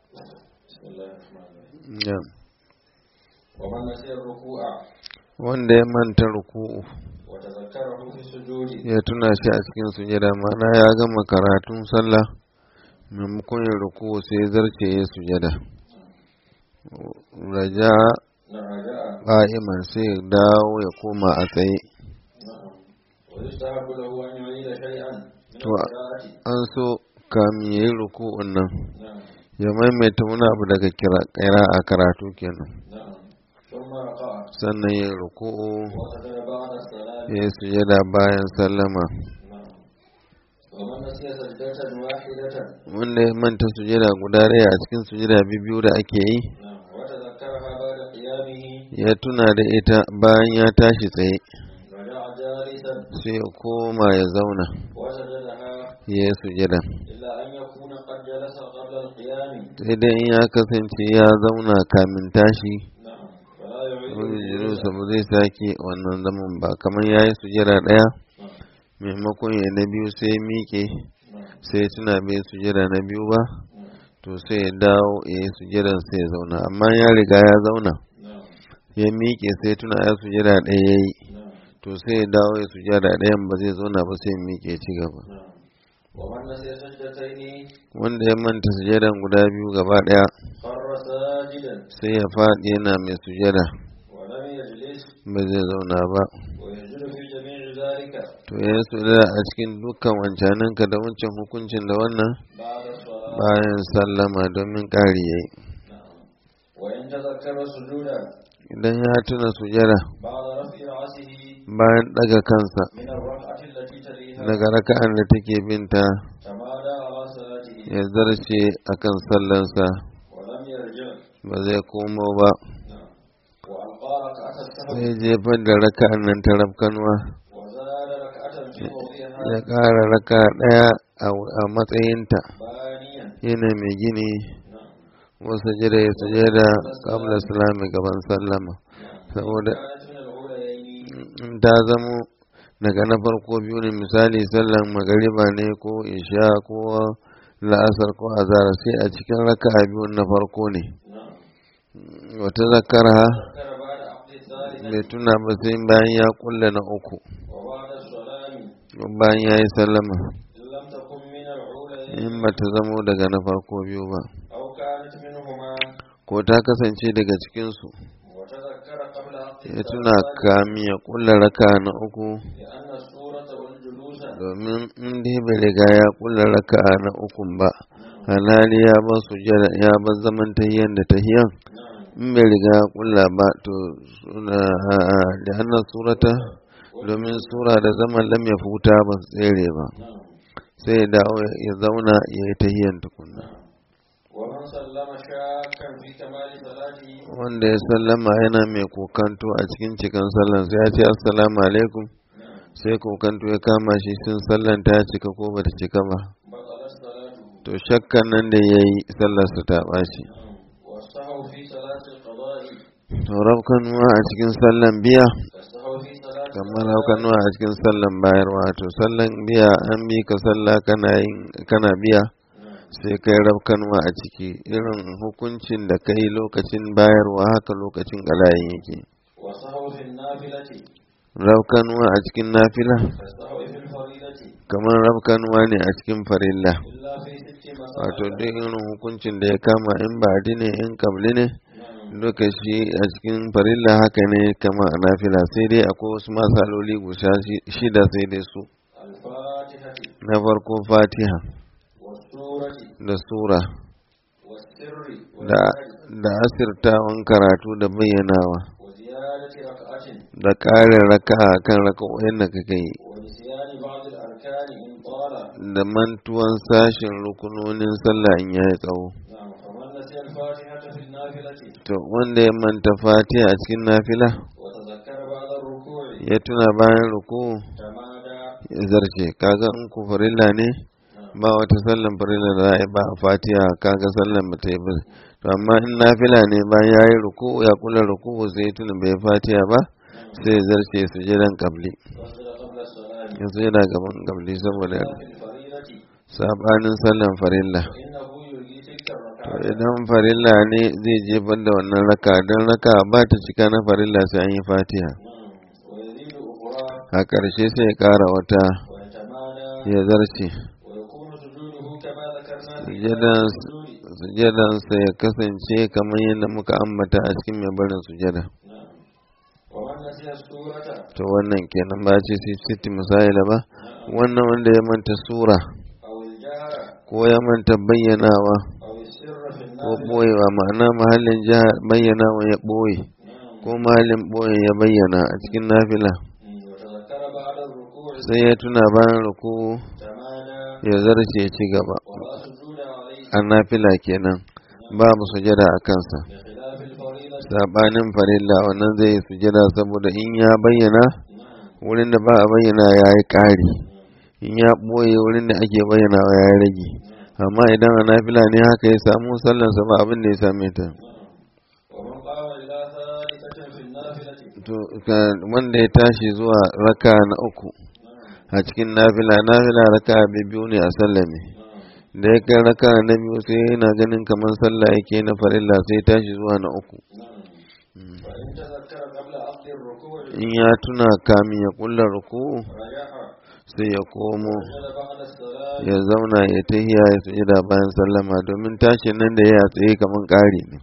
بسم الله الرحمن الرحيم. na'am ومن نسي الركوع wanda ya manta ruku'u وتذكره في السجود ya tuna shi a cikin sujada ma'ana ya gama karatun sallah maimakon ya ruku'u sai ya zarce ya sujada raja رجاء qa'iman sai ya dawo ya koma a tsaye نعم ويستحب له أن يعيد شيئا من تو. القراءة an so kamin ya yi ruku'un nan نعم ya maimaita wani abu daga kira a karatu kenan نعم ثم ركع sannan ya yi ruku'u وسجد بعد السلام ya yi sujada bayan sallama نعم ومن نسي سجدة واحدة wanda ya manta sujada guda ɗaya a cikin sujada biyu da ake yi نعم وتذكرها بعد قيامه ya tuna da ita bayan ya tashi tsaye رجع جالسا sai ya koma ya zauna وسجدها ya yi sujada إلا أن يكون قد جلس قبل القيام sai dai in ya kasance ya zauna kamin tashi نعم فلا يعيد wani الجلوس. jirusa ba zai sake wannan zaman ba kamar ya yi sujada ɗaya نعم maimakon ya na biyu sai ya miƙe نعم sai tuna bai sujada na biyu ba نعم to sai ya dawo ya yi sujadan sai ya zauna amma ya riga ya zauna نعم ya miƙe sai tuna ya sujada ɗaya ya yi نعم to sai ya dawo ya sujada ɗayan ba zai zauna ba sai ya miƙe ci gaba نعم ومن نسي سجدتين wanda ya manta sujadan guda biyu gaba ɗaya خر ساجدا sai ya faɗi yana mai sujada ولم يجلس ba zai zauna ba ويسجد في جميع ذلك to ya yi sujada a cikin dukkan wancaninka da wancan hukuncin da wannan بعد الصلاة bayan sallama domin ƙari ya yi نعم وإن تذكر سجودا idan ya tuna sujada بعد رفع رأسه bayan ɗaga kansa من الركعة التي تليها daga raka'an da take binta تمادى على صلاته ya zarce akan sallansa ولم يرجع ba zai komo ba نعم وألقى ركعة السهو sai jefar da raka'an nan ta rafkanuwa وزاد ركعة في موضعها ya ƙara raka ɗaya a matsayinta بانيا yana mai gini نعم wasu jira ya sujada kabla salami gaban sallama نعم saboda كانت من الأوليين in ta zamo daga na farko biyu ne misali sallan magariba ne ko isha ko la'asar ko azara sai a cikin raka'a biyu na farko ne نعم wata zakara ذكر بعد عقد الثالثة bai tuna ba sai bayan ya kulle na uku وبعد السلام bayan ya yi sallama إن لم تكن من الأوليين in ba ta zamo daga na farko biyu ba أو كانت منهما ko ta kasance daga cikinsu وتذكر قبل عقد ya tuna الثالثة kami ya kulle raka na uku لأن السورة والجلوس domin in dai bai riga ya kulle raka na ukun ba halali ya ba sujada ya ba zaman tahiyan da tahiyan نعم in bai riga ya kulla ba to suna da annan surata domin sura da zaman lam ya futa ba su tsere ba نعم sai ya dawo ya zauna ya yi tahiyan tukunna نعم ومن سلم شاكا في كمال صلاته wanda ya sallama yana mai kokanto a cikin cikin sallan sai ya ce assalamu alaikum نعم sai kokanto ya kama shi sun sallan ta cika ko bata cika ba بطلت صلاته to shakkan nan da ya yi sallarsa ta ɓaci نعم والسهو في صلاة القضاء to rafkanuwa a cikin sallan biya كالسهو في صلاة kamar rafkanuwa a cikin sallan bayarwa to sallan biya an bi ka sallah kana biya نعم sai kai rafkanuwa a ciki irin hukuncin da kai lokacin bayarwa haka lokacin galayin yake وسهو في النافلة rafkanuwa a cikin nafila كالسهو في الفريضة kamar rafkanuwa ne a cikin farilla إلا في ست wato مسائل duk irin hukuncin da ya kama in ba'adi ne in kabli ne نعم duka shi a cikin farilla haka ne kama a nafila sai dai akwai wasu matsaloli guda shida sai dai su الفاتحة na farko fatiha والسورة da sura والسر da والجهر da asirtawan karatu da bayyanawa وزيادة ركعة da ƙarin raka'a kan raka'o'in da kake yi ونسيان بعض الأركان إن طال da mantuwan sashin rukunonin sallah in yayi tsawo نعم فمن نسي الفاتحة في النافلة to wanda ya manta fatiha a cikin nafila وتذكر بعد الركوع ya tuna bayan ruku تمادى ya zarce kaga in ku farilla ne ba wata sallan farilla da za a yi ba a fatiha kaga sallan ba ta yi ba to amma in nafila ne bayan ya yi ruku ya kula ruku sai ya tuna bai fatiha ba sai ya zarce sujudan qabli وسجد قبل السلام ya sujada gaban qabli saboda في الفريضة sabanin sallan farilla فإنه يلغي تلك الركعة to idan farilla ne zai jefar da wannan raka don raka ba ta cika na farilla sai an yi fatiha ويزيد أخرى a ƙarshe sai ya ƙara wata ويتمادى ya zarce ويكون سجوده كما ذكرنا في sujadan السجود. sujadansa ya kasance kamar yadda muka ambata a cikin mai barin sujada نعم. ومن نسي السورة to wannan kenan ba ce siti misali ba wannan wanda ya manta sura أو الجهر ko ya manta bayyanawa أو السر في ko النافلة. boyewa ma'ana mahallin jihar bayyanawa ya boye نعم. ko mahallin boye ya bayyana a cikin nafila وتذكر بعد الركوع sai ya tuna bayan ruku تمادى ya zarce ya ci gaba ولا سجود عليه a nafila kenan babu sujada a kansa بخلاف الفريضة. sabanin farilla wannan zai yi sujada saboda in ya bayyana نعم. wurin da ba a bayyana ya yi ƙari in ya ɓoye wurin da ake bayyanawa ya yi rage amma idan a nafila ne haka ya samu sallansa ba abin da ya same ta ومن قام إلى ثالثة في النافلة. to wanda ya tashi zuwa raka na uku a cikin nafila raka biyu ne a sallame da ya kai raka na biyu sai yana ganin kamar sallah yake na farilla sai ya tashi zuwa na uku فإن تذكر قبل عقد الركوع in ya tuna kamin ya kulla ruku رجع sai ya komo وسجد بعد الصلاة. ya zauna ya tahiya ya sujada bayan sallama domin tashin nan da ya tsaye kamar ƙari ne نعم.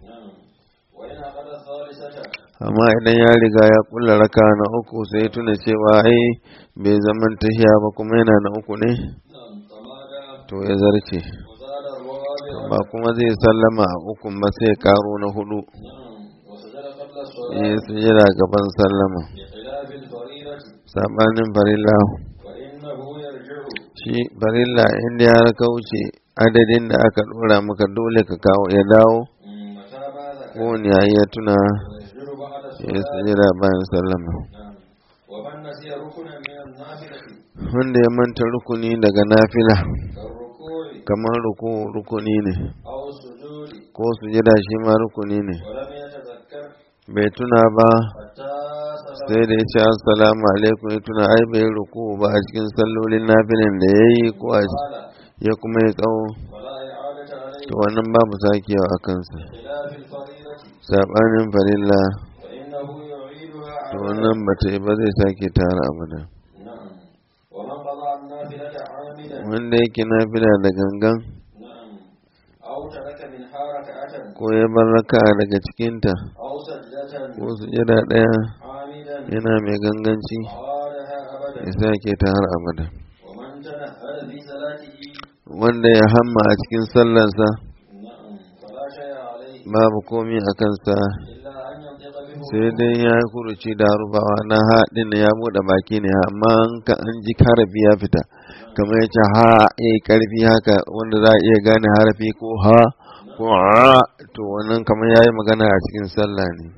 وإن عقد الثالثة amma idan ya riga ya kulla raka na uku sai ya tuna cewa ai bai zaman tahiya ba kuma yana na uku ne نعم تمادى to ya zarce وزاد الرابع. ba kuma zai sallama a ukun ba sai ya karo na hudu نعم. وسجد قبل ya الصلاة sujada gaban sallama بخلاف الفريضة. sabanin farilla فإنه يرجع shi farilla inda ya kauce adadin da aka dora maka dole ka kawo ya dawo متى ما ذكر ko ne yayi ya tuna ويسجد بعد ya الصلاة. sujada bayan sallama نعم. ومن نسي ركنا من النافلة wanda ya manta rukuni daga nafila كالركوع kamar rukuni ne أو السجود ko sujada shi ma rukuni ne ولم يتذكر bai tuna ba حتى سلم sai da ya ce assalamu alaikum ya tuna ai bai ruku ba a cikin sallolin nafilin da ya yi ko a قال ya kuma ya tsawo ولا إعادة عليه to wannan babu sakewa a kansa بخلاف الفريضة. sabanin farilla فإنه يعيدها to عادة. wannan bata yi ba zai sake tara abada نعم. ومن قضى النافلة عامدا. wanda yake nafila da gangan نعم. أو ترك منها ركعة ko ya bar raka daga cikinta أو سجدة ko sujada ɗaya عامدا yana mai ganganci عادها أبدا. ya sake ta har abada ومن تنهد في صلاته. wanda ya hamma a cikin sallarsa نعم. فلا شيء عليه babu komi a kansa إلا أن ينطق به. sai dai ya yi kuruci da rubawa na haɗin ya buɗe baki ne amma an ji harafi ya fita kamar ya ce ha ya yi ƙarfi haka wanda za a iya gane harafi ko ha ko a to wannan kamar ya yi magana a cikin sallah ne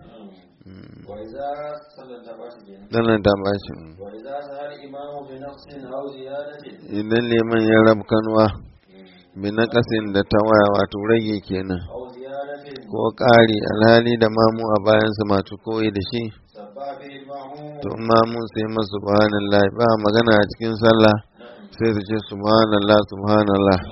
وإذا صلى التباشر. sannan ta bashi وإذا سهى الإمام بنقص أو زيادة. idan liman ya rab kanwa bi na ƙasin da ta waya wato rage kenan أو زيادة. ko ƙari alhali da mamu a bayansa masu koyi da shi سبح به المأموم. to mamun sai masu subhanallah ba magana a cikin sallah sai su ce subhanallah subhanallah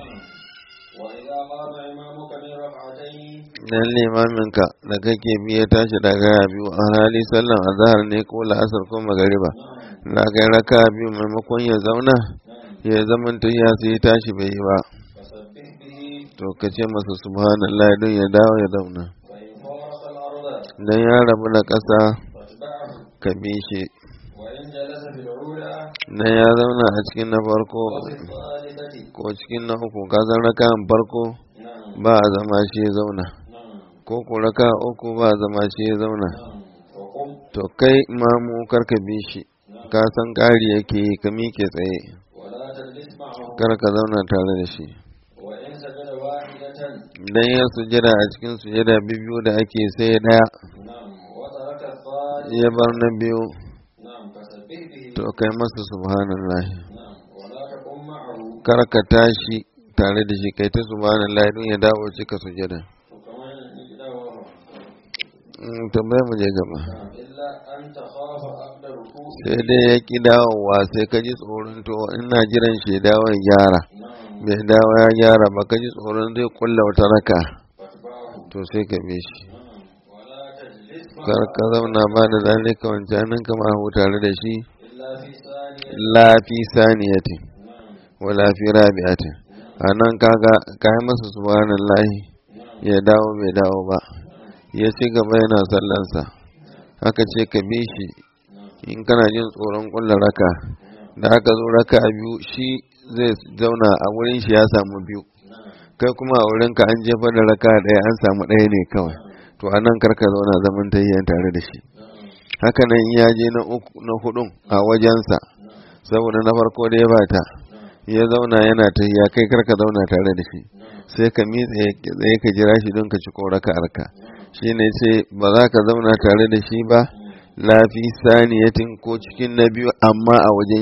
وإذا قام إمامك من ركعتين. dan limaminka da kake bi ya tashi daga ya biyu alhali sallan azhar ne ko la'asar ko magariba da kai raka biyu maimakon ya zauna ya zaman ya sai ya tashi bai yi ba فسبح به. to ka ce masa subhanallah don ya dawo ya zauna وإن فارق الأرض dan ya rabu da ƙasa فاتبعه. ka bi shi وإن جلس في الأولى dan ya zauna a cikin na farko وفي الثالثة. ko cikin na uku ka san rakan farko نعم. ba a zama shi ya zauna نعم. ko ko raka uku ba a zama shi ya zauna نعم. وقم. to kai mamu karka bi shi ka san ƙari yake yi ka miƙe tsaye ولا تجلس معه. kar ka zauna tare da shi وإن سجد واحدة. dan ya sujada a cikin sujada biyu da ake sai daya نعم. وترك الثالث. ya bar na biyu نعم. فسبح به. to kai masa subhanallah نعم. ولا تقم معه. kar ka tashi tare da shi kai ta subhanallah don ya dawo cika sujada وكمان يجد وراء. tambayar mu je gaba نعم. إلا أن تخاف عقد ركوع. sai dai ya ki dawowa sai ka ji tsoron to ina jiran shi ya dawo ya gyara نعم. bai dawo ya gyara ba ka ji tsoron zai kulla wata raka to sai ka bi shi ولا تجلس kar ka zauna ba da zalika wancanin ka ma tare da shi إلا في ثانية la fi saniyatin wala fi rabi'atin anan kaga kai masa subhanallahi ya dawo bai dawo ba ya ci gaba yana sallansa aka ce ka bi shi in kana jin tsoron kulla raka da aka zo raka biyu shi zai zauna a wurin shi ya samu biyu kai kuma a wurin ka an jefa da raka ɗaya an samu ɗaya ne kawai to anan karka zauna zaman tayyan tare da shi haka nan ya je na hudun a wajensa saboda na farko da ya bata ya zauna yana tayya kai karka zauna tare da shi sai ka mitse tsaye ka jira shi don ka ci ko raka'arka shine sai ba za ka zauna tare da shi ba lafi saniyatin ko cikin na biyu amma a wajen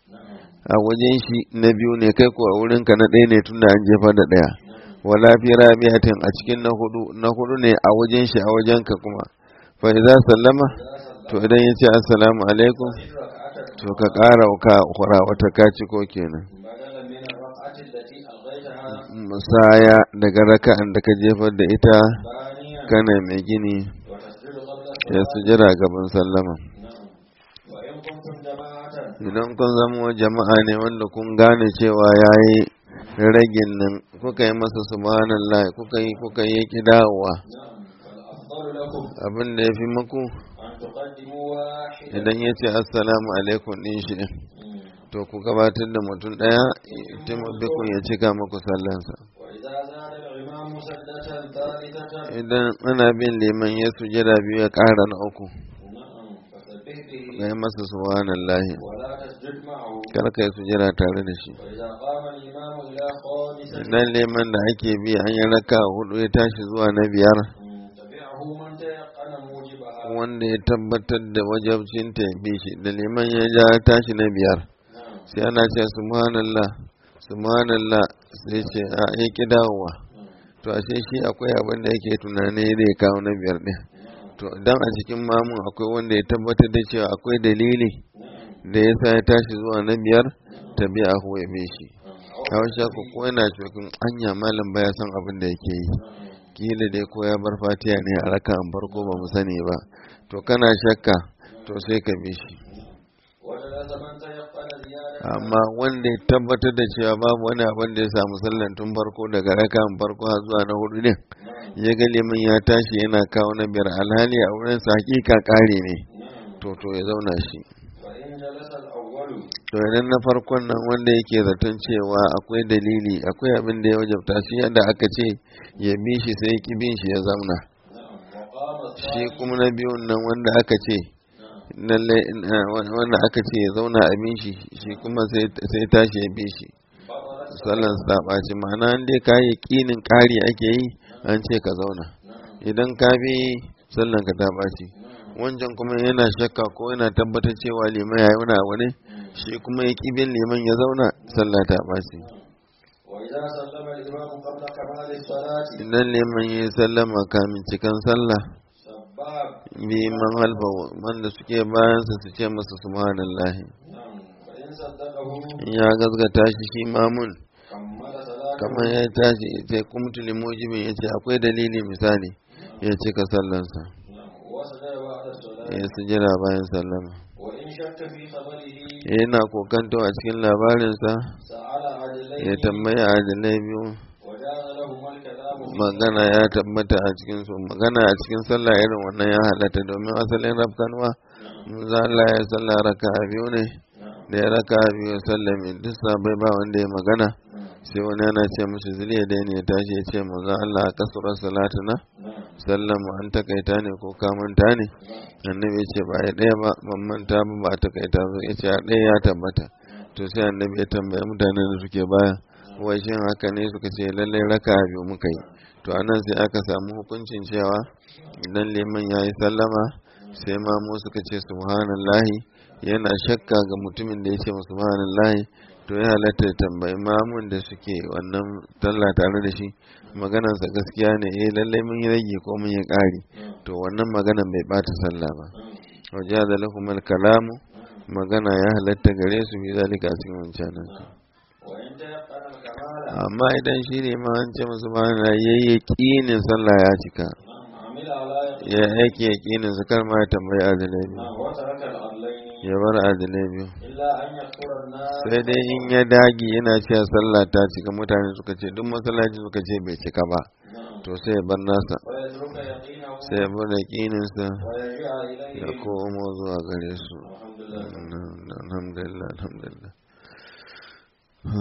shi na biyu ne kai ko a wurinka na ɗaya ne tunda an jefa da ɗaya wala fi rabi'atin a cikin na hudu ne a wajen shi a wajenka kuma fa idza sallama to idan ya ce assalamu alaikum to ka ƙara ka ukura wata kaci ko kenan بدلا من الركعة التي ألغيتها musaya daga raka'an da ka jefar da ita ثانيا kana mai gini وتسجد قبل ya الصلاة sujira gaban sallama نعم وإن كنتم جماعة idan kun zama jama'a ne wanda kun gane cewa yayi ragin nan kuka yi masa subhanallah kuka yi kidawa نعم فالأفضل لكم abin da yafi muku أن تقدموا واحدا idan ya ce assalamu alaikum din shi to ku gabatar da mutum daya taimakon ya cika muku sallansa وإذا زاد الإمام سجدة ثالثة idan ana bin liman ya sujada biyu ya ƙara na uku نعم فسبح به ya masa subhanallahi ولا تسجد معه kar ka yi sujada tare da shi وإذا قام الإمام إلى خامسة idan liman da ake bi an yi raka hudu ya tashi zuwa na biyar تبعه من تيقن موجبها wanda ya tabbatar da wajabcin ta bi shi da liman ya ja tashi na biyar نعم sai ana ce subhanallah sai ce a ya ki dawowa to ashe shi akwai abin da yake tunani zai kawo na biyar din to idan a cikin mamun akwai wanda ya tabbatar da cewa akwai dalili da ya sa ya tashi zuwa na biyar tabi'ahu ya bi shi a wasu ko yana cikin anya malam baya san abin da yake yi kila dai ko ya bar fatiya ne a raka an farko ba mu sani ba to kana shakka to sai ka bi shi وجلس من تيقن زيادة amma wanda ya tabbatar da cewa babu wani abin da ya samu sallan tun farko daga raka an farko har zuwa na hudu ne ya ga liman ya tashi yana kawo na biyar alhali a wurin sa hakika kare ne to ya zauna shi فإن جلس الأول to idan na farkon nan wanda yake zaton cewa akwai dalili akwai abin da ya wajabta shi yadda aka ce ya bi shi sai ya ki bin shi ya zauna وقام shi الثاني kuma na biyun nan wanda aka ce lalle wanda aka ce ya zauna a bin shi shi kuma sai tashi ya bi shi بطلت sallan su ta ɓaci ma'ana an dai ka yi ƙinin ƙari ake yi an ce ka zauna idan ka bi sallan ka ta ɓaci wancan kuma yana shakka ko yana tabbatar cewa liman ya yi wani abu ne shi kuma ya ƙi bin liman ya zauna sallah ta ɓaci وإذا سلم الإمام قبل كمال الصلاة idan liman ya yi sallama kamin cikan sallah سباب bi man halfa wanda suke bayansa su ce masa subhanallahi نعم فإن صدقه in ya gazgata shi mamun كمل صلاته kamar ya tashi sai kumtu limujibin ya ce akwai dalili misali ya cika sallansa نعم وسجد بعد الصلاة ya sujira bayan sallama وإن شك في خبره yana kokanto a cikin labarinsa سأل عدلين ya tambaya adalai biyu وجاز لهما الكلام فيه magana ya tabbata a cikin su magana a cikin sallah irin wannan ya halatta domin asalin rafkanwa manzo Allah ya sallah raka'a biyu ne نعم da ya raka'a biyu ya sallame duk sabai ba wanda ya magana sai wani yana ce mishi zuriya da ne ya tashi ya ce manzo Allah a kasura salatuna نعم sallama an takaita ne ko ka manta ne annabi ya ce ba ya ɗaya ba ban manta ba ba a takaita ba ya ce a ɗaya ya tabbata to sai annabi ya tambaye mutanen da suke baya wai shin haka ne suka ce lallai raka biyu muka yi to anan sai aka samu hukuncin cewa idan liman ya yi sallama sai mamu suka ce subhanallahi yana shakka ga mutumin da ya ce subhanallahi to ya halatta ya tambayi mamun da suke wannan talla tare da shi maganarsa gaskiya ne lallai mun yi rage ko mun yi ƙari to wannan maganan bai bata sallah ba wajen da lakumar kalamu magana ya halatta gare su bi zalika cikin wancan وإن تيقن كمالا amma idan shi ne ma an ce musu ba na yayi yaƙinin sallah ya cika عمل على ya يقين aiki yaƙinin su kar ma ya tambayi adalai biyu وترك العدلين ya bar adalai biyu إلا أن يكفر الناس sai dai in ya dagi yana cewa sallah ta cika mutane suka ce duk masallaci suka ce bai cika ba to sai ya bar nasa ويترك يقينه sai ya bar yaƙininsa ويرجع ya إليه komo zuwa gare su الحمد لله alhamdulillah alhamdulillah